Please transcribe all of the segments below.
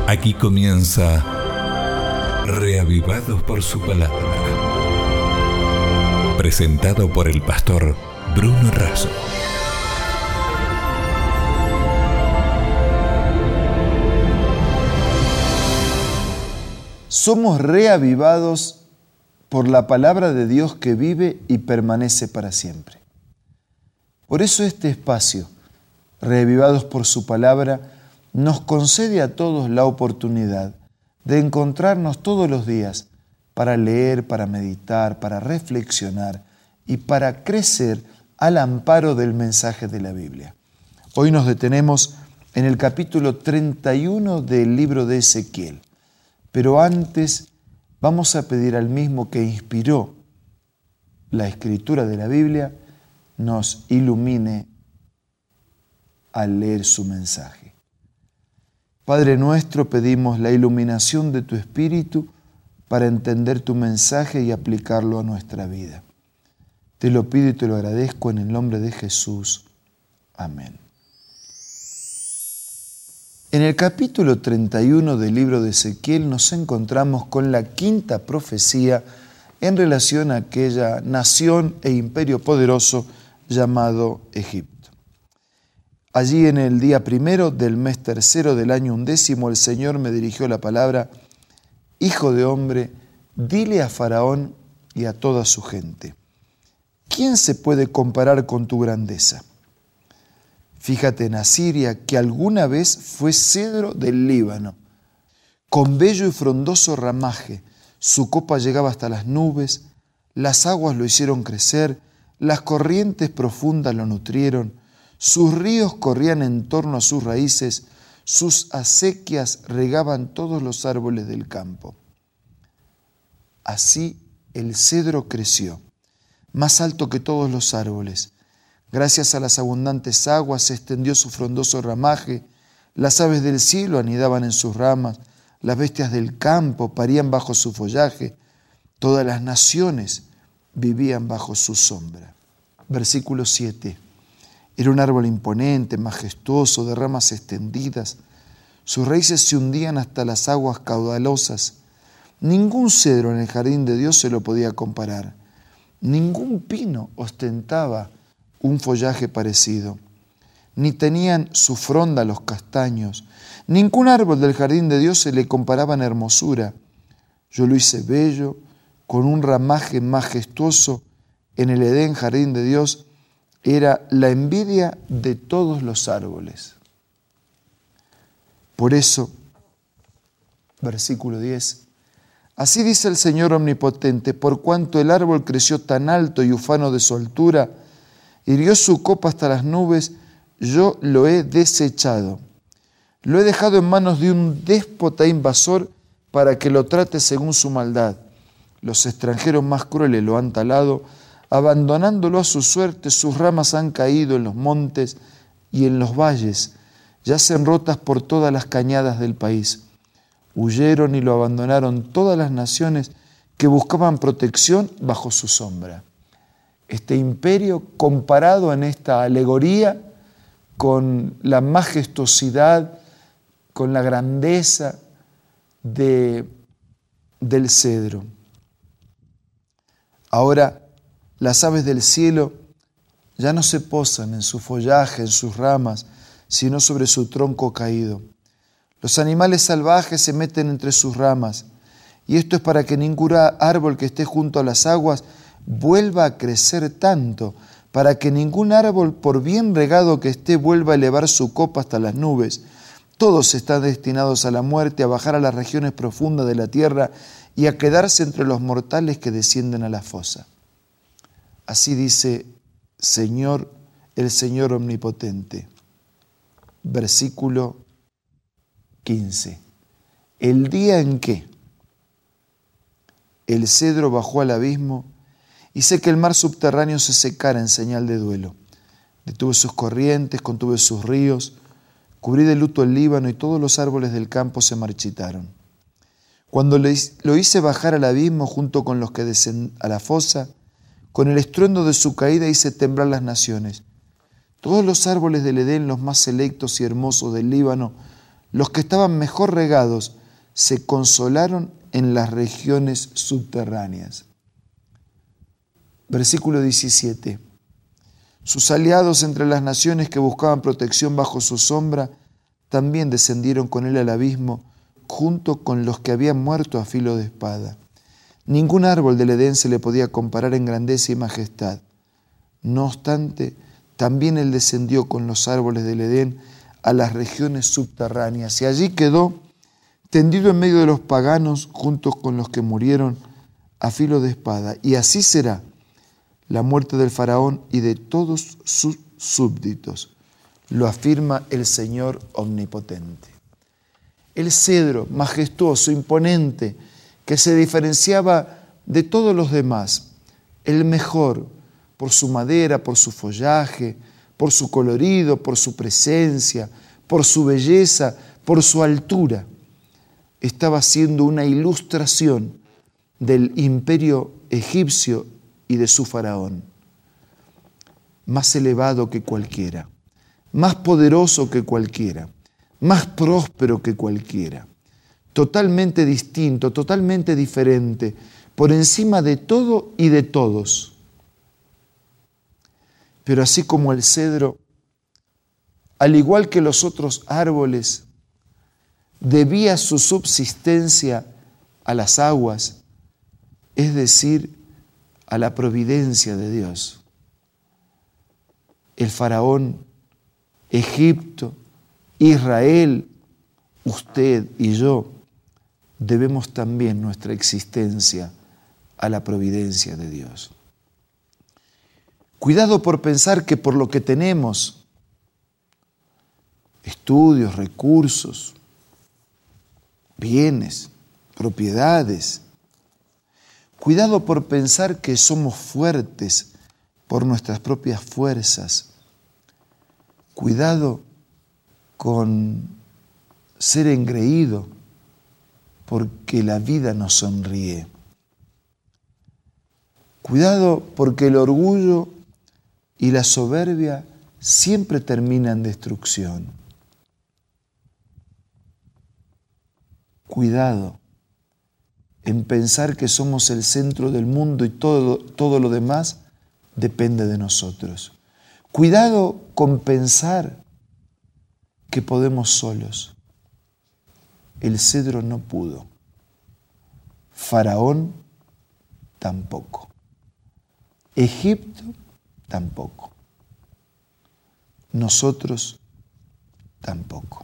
Aquí comienza Reavivados por su palabra. Presentado por el pastor Bruno Razo. Somos reavivados por la palabra de Dios que vive y permanece para siempre. Por eso este espacio, Reavivados por su palabra, nos concede a todos la oportunidad de encontrarnos todos los días para leer, para meditar, para reflexionar y para crecer al amparo del mensaje de la Biblia. Hoy nos detenemos en el capítulo 31 del libro de Ezequiel, pero antes vamos a pedir al mismo que inspiró la escritura de la Biblia nos ilumine al leer su mensaje. Padre nuestro, pedimos la iluminación de tu Espíritu para entender tu mensaje y aplicarlo a nuestra vida. Te lo pido y te lo agradezco en el nombre de Jesús. Amén. En el capítulo 31 del libro de Ezequiel nos encontramos con la quinta profecía en relación a aquella nación e imperio poderoso llamado Egipto. Allí en el día primero del mes tercero del año 11, el Señor me dirigió la palabra: Hijo de hombre, dile a Faraón y a toda su gente, ¿quién se puede comparar con tu grandeza? Fíjate en Asiria, que alguna vez fue cedro del Líbano, con bello y frondoso ramaje, su copa llegaba hasta las nubes, las aguas lo hicieron crecer, las corrientes profundas lo nutrieron, sus ríos corrían en torno a sus raíces, sus acequias regaban todos los árboles del campo. Así el cedro creció, más alto que todos los árboles. Gracias a las abundantes aguas se extendió su frondoso ramaje, las aves del cielo anidaban en sus ramas, las bestias del campo parían bajo su follaje, todas las naciones vivían bajo su sombra. Versículo 7. Era un árbol imponente, majestuoso, de ramas extendidas. Sus raíces se hundían hasta las aguas caudalosas. Ningún cedro en el jardín de Dios se lo podía comparar. Ningún pino ostentaba un follaje parecido. Ni tenían su fronda los castaños. Ningún árbol del jardín de Dios se le comparaba en hermosura. Yo lo hice bello, con un ramaje majestuoso en el Edén, jardín de Dios. Era la envidia de todos los árboles. Por eso, versículo 10, así dice el Señor Omnipotente, por cuanto el árbol creció tan alto y ufano de su altura, hirió su copa hasta las nubes, yo lo he desechado. Lo he dejado en manos de un déspota invasor para que lo trate según su maldad. Los extranjeros más crueles lo han talado, abandonándolo a su suerte. Sus ramas han caído en los montes y en los valles, yacen rotas por todas las cañadas del país. Huyeron y lo abandonaron todas las naciones que buscaban protección bajo su sombra. Este imperio, comparado en esta alegoría con la majestuosidad, con la grandeza del cedro. Ahora, las aves del cielo ya no se posan en su follaje, en sus ramas, sino sobre su tronco caído. Los animales salvajes se meten entre sus ramas, y esto es para que ningún árbol que esté junto a las aguas vuelva a crecer tanto, para que ningún árbol, por bien regado que esté, vuelva a elevar su copa hasta las nubes. Todos están destinados a la muerte, a bajar a las regiones profundas de la tierra y a quedarse entre los mortales que descienden a la fosa. Así dice el Señor Omnipotente. Versículo 15. El día en que el cedro bajó al abismo, hice que el mar subterráneo se secara en señal de duelo. Detuve sus corrientes, contuve sus ríos, cubrí de luto el Líbano y todos los árboles del campo se marchitaron. Cuando lo hice bajar al abismo junto con los que descendían a la fosa, con el estruendo de su caída hice temblar las naciones. Todos los árboles del Edén, los más selectos y hermosos del Líbano, Los que estaban mejor regados se consolaron en las regiones subterráneas. Versículo 17. Sus aliados entre las naciones que buscaban protección bajo su sombra también descendieron con él al abismo, junto con los que habían muerto a filo de espada. Ningún árbol del Edén se le podía comparar en grandeza y majestad. No obstante, también él descendió con los árboles del Edén a las regiones subterráneas y allí quedó tendido en medio de los paganos junto con los que murieron a filo de espada. Y así será la muerte del faraón y de todos sus súbditos, lo afirma el Señor omnipotente. El cedro majestuoso, imponente, que se diferenciaba de todos los demás, el mejor por su madera, por su follaje, por su colorido, por su presencia, por su belleza, por su altura, estaba siendo una ilustración del imperio egipcio y de su faraón, más elevado que cualquiera, más poderoso que cualquiera, más próspero que cualquiera, totalmente distinto, totalmente diferente, por encima de todo y de todos. Pero así como el cedro, al igual que los otros árboles, debía su subsistencia a las aguas, es decir, a la providencia de Dios. El faraón, Egipto, Israel, usted y yo, debemos también nuestra existencia a la providencia de Dios. Cuidado por pensar que por lo que tenemos, estudios, recursos, bienes, propiedades, cuidado por pensar que somos fuertes por nuestras propias fuerzas. Cuidado con ser engreído porque la vida nos sonríe. Cuidado porque el orgullo y la soberbia siempre terminan en destrucción. Cuidado en pensar que somos el centro del mundo y todo lo demás depende de nosotros. Cuidado con pensar que podemos solos. El cedro no pudo. Faraón tampoco. Egipto tampoco. Nosotros tampoco.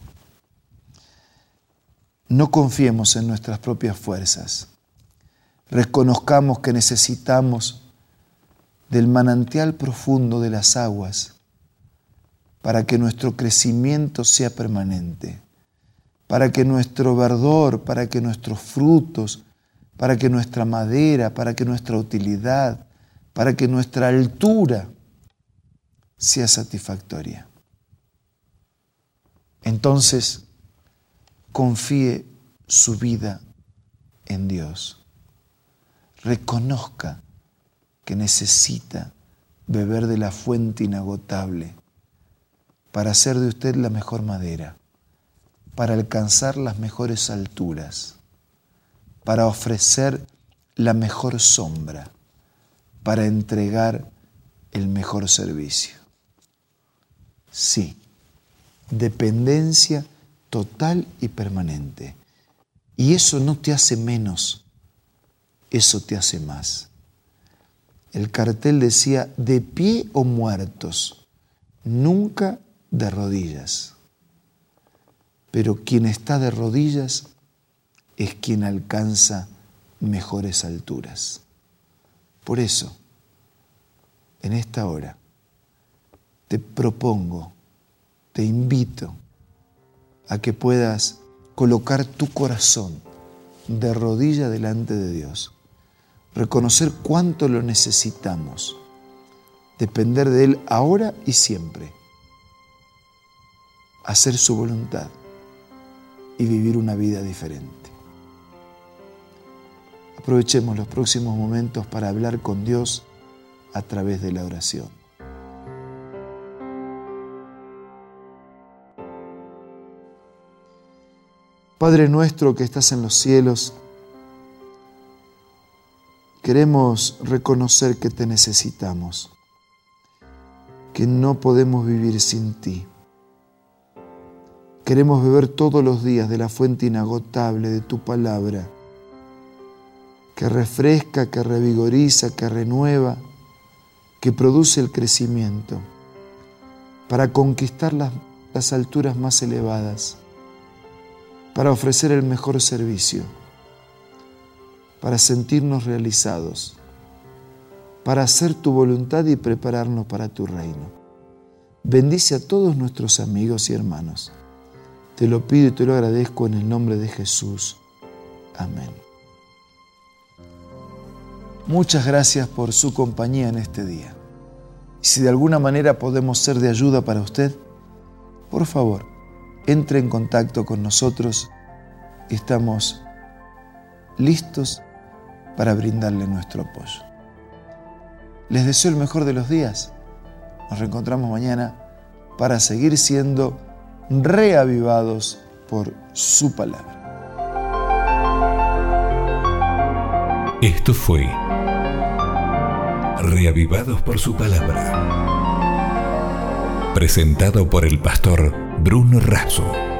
No confiemos en nuestras propias fuerzas. Reconozcamos que necesitamos del manantial profundo de las aguas para que nuestro crecimiento sea permanente, para que nuestro verdor, para que nuestros frutos, para que nuestra madera, para que nuestra utilidad, para que nuestra altura sea satisfactoria. Entonces, confíe su vida en Dios. Reconozca que necesita beber de la fuente inagotable para hacer de usted la mejor madera, para alcanzar las mejores alturas, para ofrecer la mejor sombra, para entregar el mejor servicio. Sí, dependencia total y permanente. Y eso no te hace menos, eso te hace más. El cartel decía, de pie o muertos, nunca de rodillas. Pero quien está de rodillas es quien alcanza mejores alturas. Por eso, en esta hora, te propongo, te invito a que puedas colocar tu corazón de rodilla delante de Dios, reconocer cuánto lo necesitamos, depender de Él ahora y siempre, hacer su voluntad y vivir una vida diferente. Aprovechemos los próximos momentos para hablar con Dios a través de la oración. Padre nuestro que estás en los cielos, queremos reconocer que te necesitamos, que no podemos vivir sin ti. Queremos beber todos los días de la fuente inagotable de tu palabra, que refresca, que revigoriza, que renueva, que produce el crecimiento, para conquistar las alturas más elevadas, para ofrecer el mejor servicio, para sentirnos realizados, para hacer tu voluntad y prepararnos para tu reino. Bendice a todos nuestros amigos y hermanos. Te lo pido y te lo agradezco en el nombre de Jesús. Amén. Muchas gracias por su compañía en este día. Y si de alguna manera podemos ser de ayuda para usted, por favor, entre en contacto con nosotros y estamos listos para brindarle nuestro apoyo. Les deseo el mejor de los días. Nos reencontramos mañana para seguir siendo reavivados por su palabra. Esto fue Reavivados por su palabra, presentado por el pastor Bruno Razo.